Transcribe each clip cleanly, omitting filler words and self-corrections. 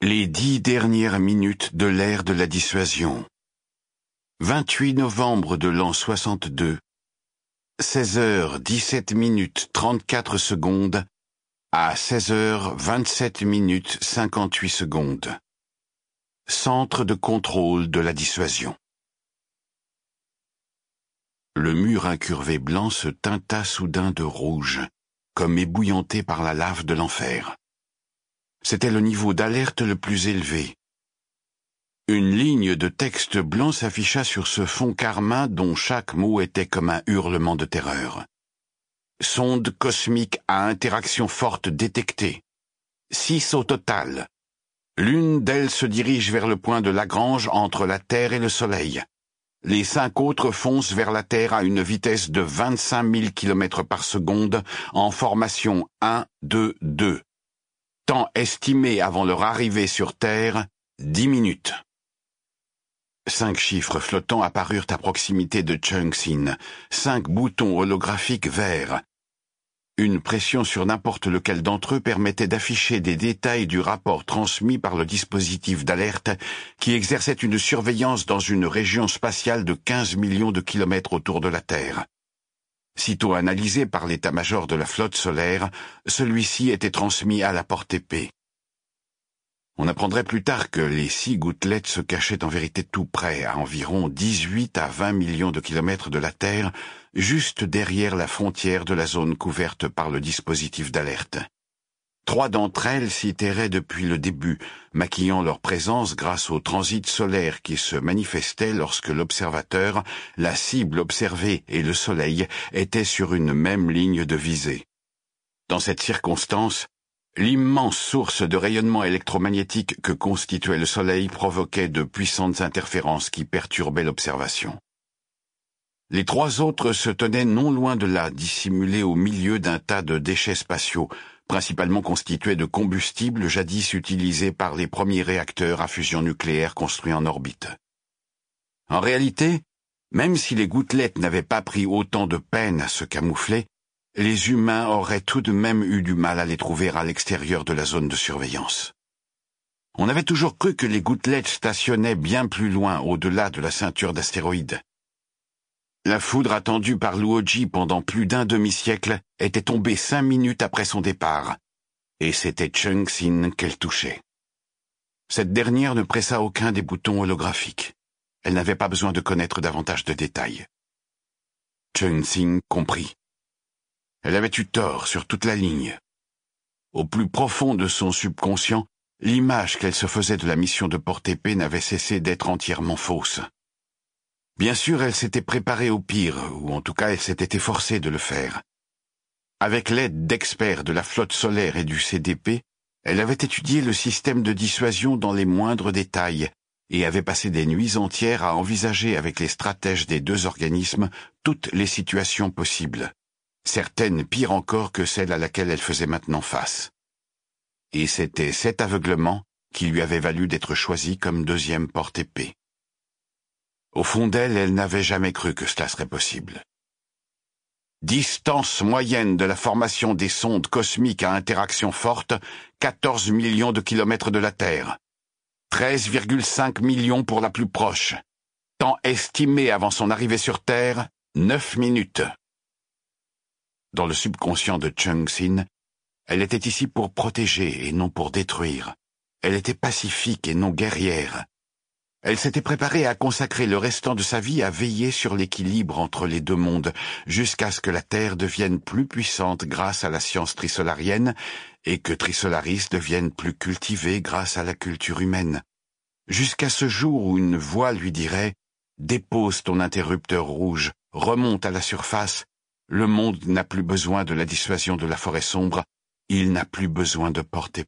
Les 10 dernières minutes de l'ère de la dissuasion. 28 novembre de l'an 62. 16h17 34 à 16h27 58. Centre de contrôle de la dissuasion. Le mur incurvé blanc se teinta soudain de rouge, comme ébouillanté par la lave de l'enfer. C'était le niveau d'alerte le plus élevé. Une ligne de texte blanc s'afficha sur ce fond carmin dont chaque mot était comme un hurlement de terreur. Sonde cosmique à interaction forte détectée. 6 au total. L'une d'elles se dirige vers le point de Lagrange entre la Terre et le Soleil. Les 5 autres foncent vers la Terre à une vitesse de 25 000 km par seconde en formation 1-2-2. Temps estimé avant leur arrivée sur Terre, 10 minutes. 5 chiffres flottants apparurent à proximité de Chun-Hsin, 5 boutons holographiques verts. Une pression sur n'importe lequel d'entre eux permettait d'afficher des détails du rapport transmis par le dispositif d'alerte qui exerçait une surveillance dans une région spatiale de 15 millions de kilomètres autour de la Terre. Sitôt analysé par l'état-major de la flotte solaire, celui-ci était transmis à la porte-épée. On apprendrait plus tard que les 6 gouttelettes se cachaient en vérité tout près, à environ 18 à 20 millions de kilomètres de la Terre, juste derrière la frontière de la zone couverte par le dispositif d'alerte. 3 d'entre elles s'y terraient depuis le début, maquillant leur présence grâce au transit solaire qui se manifestait lorsque l'observateur, la cible observée et le Soleil étaient sur une même ligne de visée. Dans cette circonstance, l'immense source de rayonnement électromagnétique que constituait le Soleil provoquait de puissantes interférences qui perturbaient l'observation. Les 3 autres se tenaient non loin de là, dissimulés au milieu d'un tas de déchets spatiaux, principalement constitués de combustible jadis utilisé par les premiers réacteurs à fusion nucléaire construits en orbite. En réalité, même si les gouttelettes n'avaient pas pris autant de peine à se camoufler, les humains auraient tout de même eu du mal à les trouver à l'extérieur de la zone de surveillance. On avait toujours cru que les gouttelettes stationnaient bien plus loin, au-delà de la ceinture d'astéroïdes. La foudre attendue par Luoji pendant plus d'un demi-siècle était tombée 5 minutes après son départ, et c'était Chun-Hsin qu'elle touchait. Cette dernière ne pressa aucun des boutons holographiques. Elle n'avait pas besoin de connaître davantage de détails. Chun-Hsin comprit. Elle avait eu tort sur toute la ligne. Au plus profond de son subconscient, l'image qu'elle se faisait de la mission de porte-épée n'avait cessé d'être entièrement fausse. Bien sûr, elle s'était préparée au pire, ou en tout cas elle s'était efforcée de le faire. Avec l'aide d'experts de la flotte solaire et du CDP, elle avait étudié le système de dissuasion dans les moindres détails et avait passé des nuits entières à envisager avec les stratèges des 2 organismes toutes les situations possibles, certaines pires encore que celle à laquelle elle faisait maintenant face. Et c'était cet aveuglement qui lui avait valu d'être choisie comme 2e porte-épée. Au fond d'elle, elle n'avait jamais cru que cela serait possible. Distance moyenne de la formation des sondes cosmiques à interaction forte, 14 millions de kilomètres de la Terre. 13,5 millions pour la plus proche. Temps estimé avant son arrivée sur Terre, 9 minutes. Dans le subconscient de Chun-Hsin, elle était ici pour protéger et non pour détruire. Elle était pacifique et non guerrière. Elle s'était préparée à consacrer le restant de sa vie à veiller sur l'équilibre entre les 2 mondes, jusqu'à ce que la Terre devienne plus puissante grâce à la science trisolarienne et que Trisolaris devienne plus cultivée grâce à la culture humaine. Jusqu'à ce jour où une voix lui dirait « Dépose ton interrupteur rouge, remonte à la surface, le monde n'a plus besoin de la dissuasion de la forêt sombre, il n'a plus besoin de porte-épée. »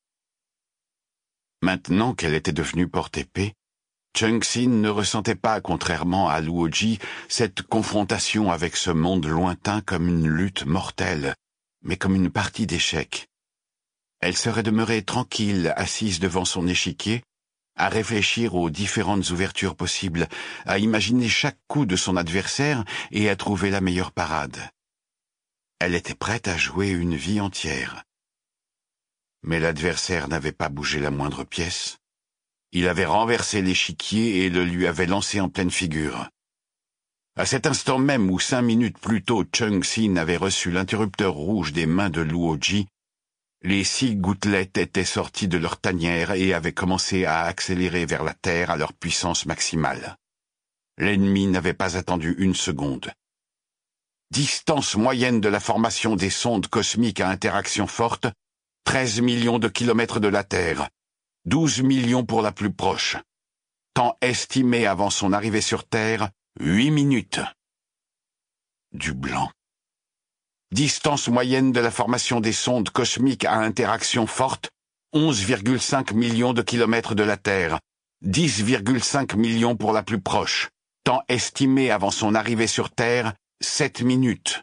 Maintenant qu'elle était devenue porte-épée, Chun-Hsin ne ressentait pas, contrairement à Luoji, cette confrontation avec ce monde lointain comme une lutte mortelle, mais comme une partie d'échecs. Elle serait demeurée tranquille, assise devant son échiquier, à réfléchir aux différentes ouvertures possibles, à imaginer chaque coup de son adversaire et à trouver la meilleure parade. Elle était prête à jouer une vie entière. Mais l'adversaire n'avait pas bougé la moindre pièce. Il avait renversé l'échiquier et le lui avait lancé en pleine figure. À cet instant même où 5 minutes plus tôt Chung-Sin avait reçu l'interrupteur rouge des mains de Luo-Ji, les 6 gouttelettes étaient sorties de leur tanière et avaient commencé à accélérer vers la Terre à leur puissance maximale. L'ennemi n'avait pas attendu une seconde. Distance moyenne de la formation des sondes cosmiques à interaction forte, 13 millions de kilomètres de la Terre, 12 millions pour la plus proche. Temps estimé avant son arrivée sur Terre, 8 minutes. Du blanc. Distance moyenne de la formation des sondes cosmiques à interaction forte, 11,5 millions de kilomètres de la Terre, 10,5 millions pour la plus proche. Temps estimé avant son arrivée sur Terre, 7 minutes.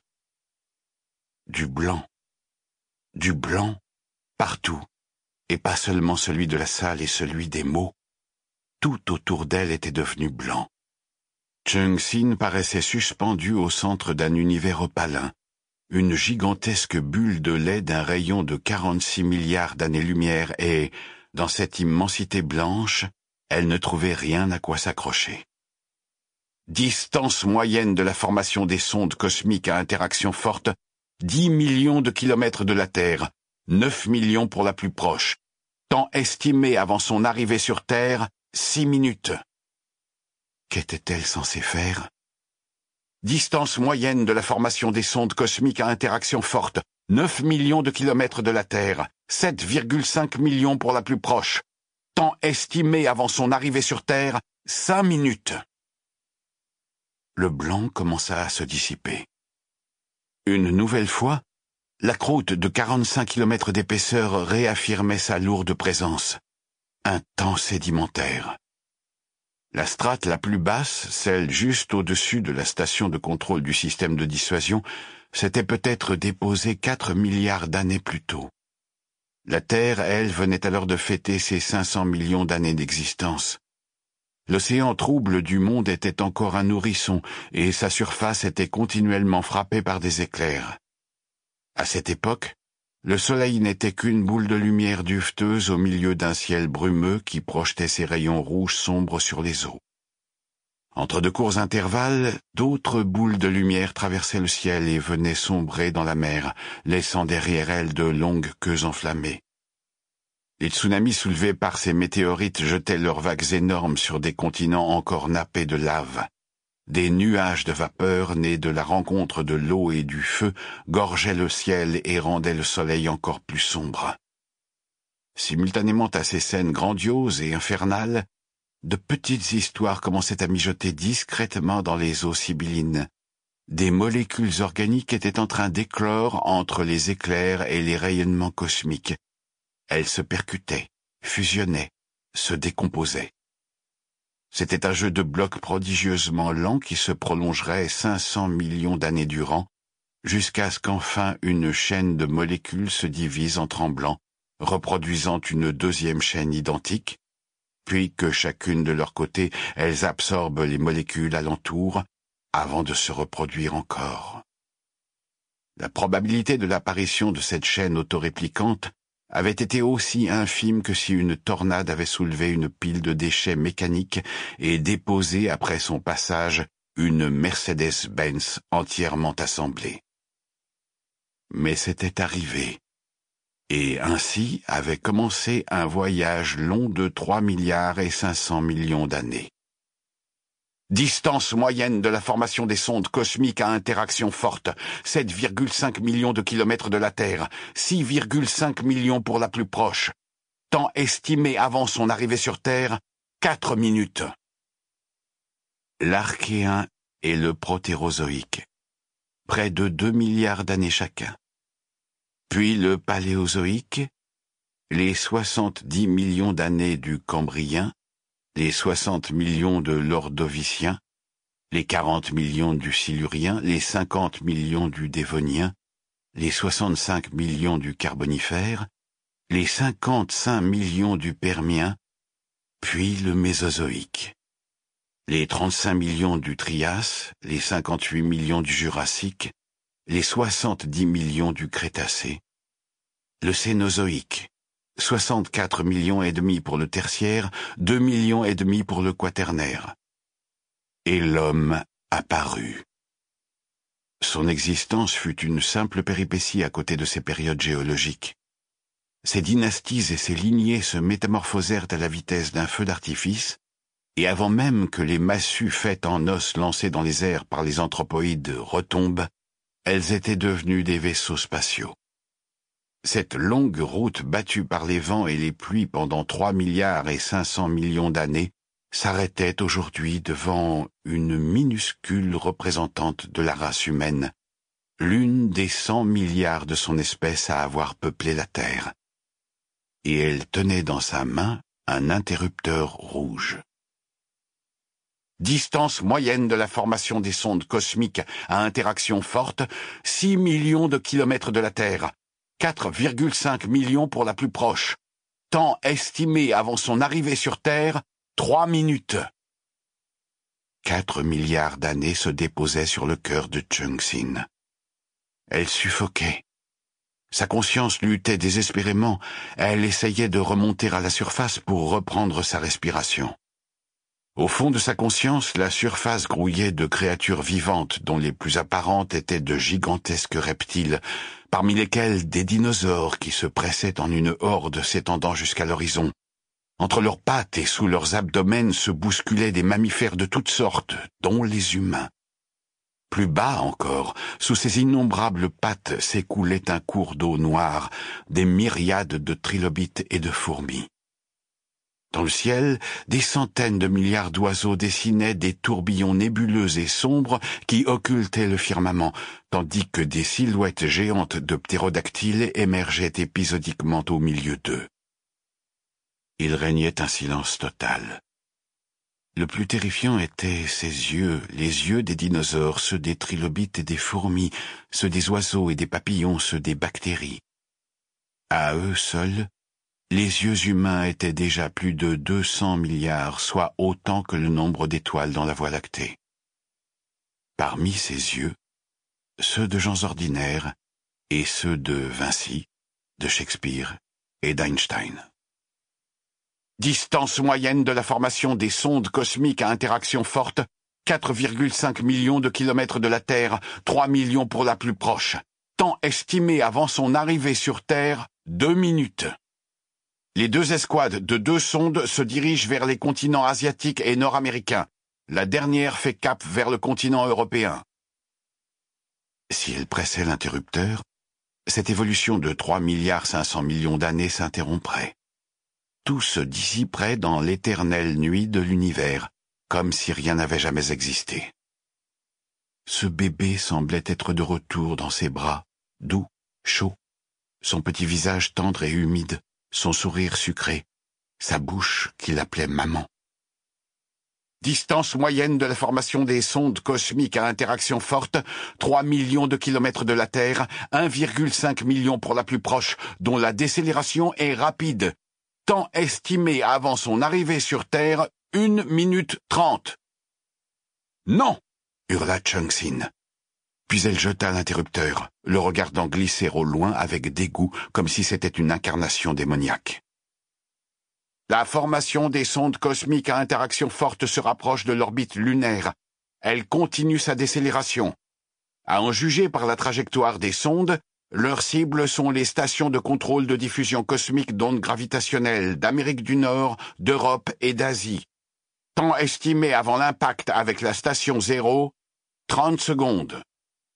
Du blanc. Du blanc, partout, et pas seulement celui de la salle et celui des mots. Tout autour d'elle était devenu blanc. Chung-Sin paraissait suspendu au centre d'un univers opalin, une gigantesque bulle de lait d'un rayon de 46 milliards d'années-lumière et, dans cette immensité blanche, elle ne trouvait rien à quoi s'accrocher. Distance moyenne de la formation des sondes cosmiques à interaction forte, 10 millions de kilomètres de la Terre, 9 millions pour la plus proche. Temps estimé avant son arrivée sur Terre, 6 minutes. Qu'était-elle censée faire? Distance moyenne de la formation des sondes cosmiques à interaction forte, 9 millions de kilomètres de la Terre, 7,5 millions pour la plus proche. Temps estimé avant son arrivée sur Terre, 5 minutes. Le blanc commença à se dissiper. Une nouvelle fois, la croûte de 45 kilomètres d'épaisseur réaffirmait sa lourde présence. Un temps sédimentaire. La strate la plus basse, celle juste au-dessus de la station de contrôle du système de dissuasion, s'était peut-être déposée 4 milliards d'années plus tôt. La Terre, elle, venait alors de fêter ses 500 millions d'années d'existence. L'océan trouble du monde était encore un nourrisson, et sa surface était continuellement frappée par des éclairs. À cette époque, le soleil n'était qu'une boule de lumière duveteuse au milieu d'un ciel brumeux qui projetait ses rayons rouges sombres sur les eaux. Entre de courts intervalles, d'autres boules de lumière traversaient le ciel et venaient sombrer dans la mer, laissant derrière elles de longues queues enflammées. Les tsunamis soulevés par ces météorites jetaient leurs vagues énormes sur des continents encore nappés de lave. Des nuages de vapeur nés de la rencontre de l'eau et du feu gorgeaient le ciel et rendaient le soleil encore plus sombre. Simultanément à ces scènes grandioses et infernales, de petites histoires commençaient à mijoter discrètement dans les eaux sibyllines. Des molécules organiques étaient en train d'éclore entre les éclairs et les rayonnements cosmiques. Elles se percutaient, fusionnaient, se décomposaient. C'était un jeu de blocs prodigieusement lent qui se prolongerait 500 millions d'années durant, jusqu'à ce qu'enfin une chaîne de molécules se divise en tremblant, reproduisant une deuxième chaîne identique, puis que chacune de leur côté, elles absorbent les molécules alentour, avant de se reproduire encore. La probabilité de l'apparition de cette chaîne autoréplicante avait été aussi infime que si une tornade avait soulevé une pile de déchets mécaniques et déposé après son passage une Mercedes-Benz entièrement assemblée. Mais c'était arrivé, et ainsi avait commencé un voyage long de 3 milliards et 500 millions d'années. Distance moyenne de la formation des sondes cosmiques à interaction forte, 7,5 millions de kilomètres de la Terre, 6,5 millions pour la plus proche. Temps estimé avant son arrivée sur Terre, 4 minutes. L'Archéen et le Protérozoïque, près de 2 milliards d'années chacun. Puis le Paléozoïque, les 70 millions d'années du Cambrien, les 60 millions de l'Ordovicien, les 40 millions du Silurien, les 50 millions du Dévonien, les 65 millions du Carbonifère, les 55 millions du Permien, puis le Mésozoïque, les 35 millions du Trias, les 58 millions du Jurassique, les 70 millions du Crétacé, le Cénozoïque, 64,5 millions pour le tertiaire, 2,5 millions pour le quaternaire. Et l'homme apparut. Son existence fut une simple péripétie à côté de ces périodes géologiques. Ces dynasties et ces lignées se métamorphosèrent à la vitesse d'un feu d'artifice, et avant même que les massues faites en os lancées dans les airs par les anthropoïdes retombent, elles étaient devenues des vaisseaux spatiaux. Cette longue route battue par les vents et les pluies pendant 3,5 milliards d'années s'arrêtait aujourd'hui devant une minuscule représentante de la race humaine, l'une des 100 milliards de son espèce à avoir peuplé la Terre. Et elle tenait dans sa main un interrupteur rouge. Distance moyenne de la formation des sondes cosmiques à interaction forte, 6 millions de kilomètres de la Terre, 4,5 millions pour la plus proche. Temps estimé avant son arrivée sur Terre, 3 minutes. 4 milliards d'années se déposaient sur le cœur de Chun-Hsin. Elle suffoquait. Sa conscience luttait désespérément. Elle essayait de remonter à la surface pour reprendre sa respiration. Au fond de sa conscience, la surface grouillait de créatures vivantes dont les plus apparentes étaient de gigantesques reptiles, parmi lesquels des dinosaures qui se pressaient en une horde s'étendant jusqu'à l'horizon. Entre leurs pattes et sous leurs abdomens se bousculaient des mammifères de toutes sortes, dont les humains. Plus bas encore, sous ces innombrables pattes s'écoulait un cours d'eau noire, des myriades de trilobites et de fourmis. Dans le ciel, des centaines de milliards d'oiseaux dessinaient des tourbillons nébuleux et sombres qui occultaient le firmament, tandis que des silhouettes géantes de ptérodactyles émergeaient épisodiquement au milieu d'eux. Il régnait un silence total. Le plus terrifiant était ses yeux, les yeux des dinosaures, ceux des trilobites et des fourmis, ceux des oiseaux et des papillons, ceux des bactéries. À eux seuls, les yeux humains étaient déjà plus de 200 milliards, soit autant que le nombre d'étoiles dans la Voie lactée. Parmi ces yeux, ceux de gens ordinaires et ceux de Vinci, de Shakespeare et d'Einstein. Distance moyenne de la formation des sondes cosmiques à interaction forte, 4,5 millions de kilomètres de la Terre, 3 millions pour la plus proche. Temps estimé avant son arrivée sur Terre, 2 minutes. Les deux escouades de 2 sondes se dirigent vers les continents asiatiques et nord-américains. La dernière fait cap vers le continent européen. Si elle pressait l'interrupteur, cette évolution de 3,5 milliards d'années s'interromprait. Tout se dissiperait dans l'éternelle nuit de l'univers, comme si rien n'avait jamais existé. Ce bébé semblait être de retour dans ses bras, doux, chauds, son petit visage tendre et humide, son sourire sucré, sa bouche qui l'appelait maman. Distance moyenne de la formation des sondes cosmiques à interaction forte, 3 millions de kilomètres de la Terre, 1,5 million pour la plus proche, dont la décélération est rapide. Temps estimé avant son arrivée sur Terre, 1 minute 30. « Non !» hurla Chun-Hsin. Puis elle jeta l'interrupteur, le regardant glisser au loin avec dégoût, comme si c'était une incarnation démoniaque. La formation des sondes cosmiques à interaction forte se rapproche de l'orbite lunaire. Elle continue sa décélération. À en juger par la trajectoire des sondes, leurs cibles sont les stations de contrôle de diffusion cosmique d'ondes gravitationnelles d'Amérique du Nord, d'Europe et d'Asie. Temps estimé avant l'impact avec la station 0, 30 secondes.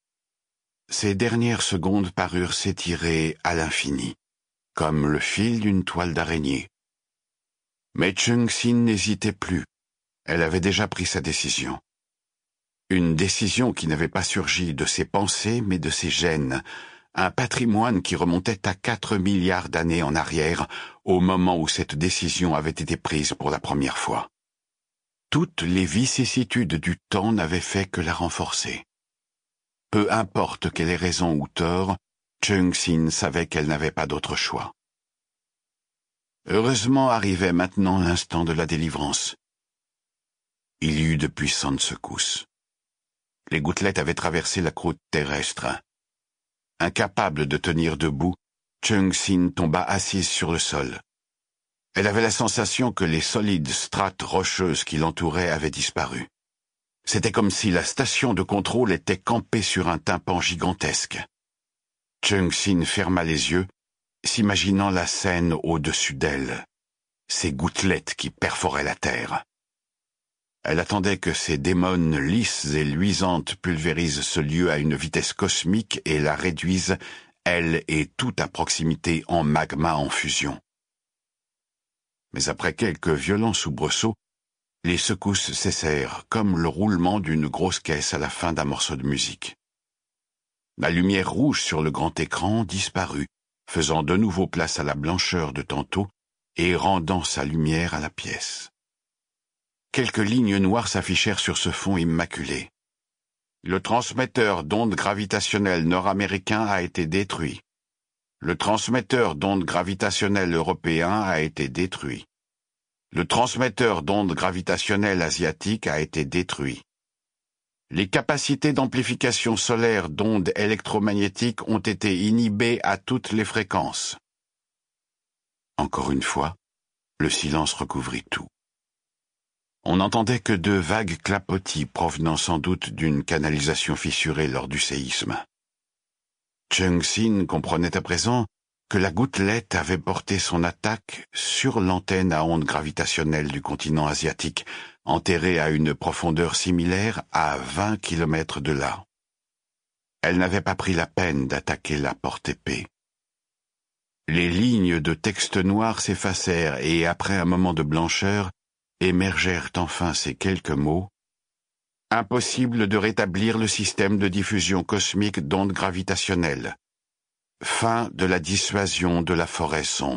Ces dernières secondes parurent s'étirer à l'infini, comme le fil d'une toile d'araignée. Mais Chun-Hsin n'hésitait plus. Elle avait déjà pris sa décision. Une décision qui n'avait pas surgi de ses pensées, mais de ses gènes, un patrimoine qui remontait à 4 milliards d'années en arrière, au moment où cette décision avait été prise pour la première fois. Toutes les vicissitudes du temps n'avaient fait que la renforcer. Peu importe qu'elle ait raison ou tort, Chun-Hsin savait qu'elle n'avait pas d'autre choix. Heureusement arrivait maintenant l'instant de la délivrance. Il y eut de puissantes secousses. Les gouttelettes avaient traversé la croûte terrestre. Incapable de tenir debout, Chung-sin tomba assise sur le sol. Elle avait la sensation que les solides strates rocheuses qui l'entouraient avaient disparu. C'était comme si la station de contrôle était campée sur un tympan gigantesque. Chung-sin ferma les yeux, s'imaginant la scène au-dessus d'elle, ces gouttelettes qui perforaient la terre. Elle attendait que ces démones lisses et luisantes pulvérisent ce lieu à une vitesse cosmique et la réduisent, elle et tout à proximité, en magma en fusion. Mais après quelques violents soubresauts, les secousses cessèrent, comme le roulement d'une grosse caisse à la fin d'un morceau de musique. La lumière rouge sur le grand écran disparut, faisant de nouveau place à la blancheur de tantôt et rendant sa lumière à la pièce. Quelques lignes noires s'affichèrent sur ce fond immaculé. Le transmetteur d'ondes gravitationnelles nord-américain a été détruit. Le transmetteur d'ondes gravitationnelles européen a été détruit. Le transmetteur d'ondes gravitationnelles asiatique a été détruit. Les capacités d'amplification solaire d'ondes électromagnétiques ont été inhibées à toutes les fréquences. Encore une fois, le silence recouvrit tout. On n'entendait que de vagues clapotis provenant sans doute d'une canalisation fissurée lors du séisme. Chung-sin comprenait à présent que la gouttelette avait porté son attaque sur l'antenne à ondes gravitationnelles du continent asiatique, enterrée à une profondeur similaire à 20 kilomètres de là. Elle n'avait pas pris la peine d'attaquer la porte-épée. Les lignes de texte noir s'effacèrent et, après un moment de blancheur, émergèrent enfin ces quelques mots. « Impossible de rétablir le système de diffusion cosmique d'ondes gravitationnelles. Fin de la dissuasion de la forêt sombre. »